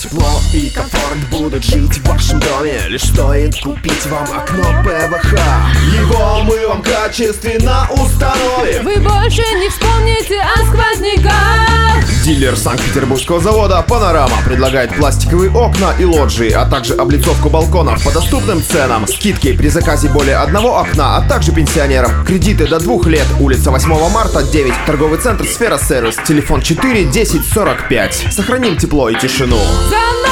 Тепло и комфорт будут жить в вашем доме. Лишь стоит купить вам окно ПВХ. Его мы вам качественно установим. Вы больше не вспомните о сквозняках. Дилер Санкт-Петербургского завода «Панорама» предлагает пластиковые окна и лоджии, а также облицовку балконов по доступным ценам. Скидки при заказе более одного окна, а также пенсионерам. Кредиты до 2 лет. Улица 8 марта, 9. Торговый центр «Сфера Сервис». Телефон 4 10 45. Сохраним тепло и тишину. За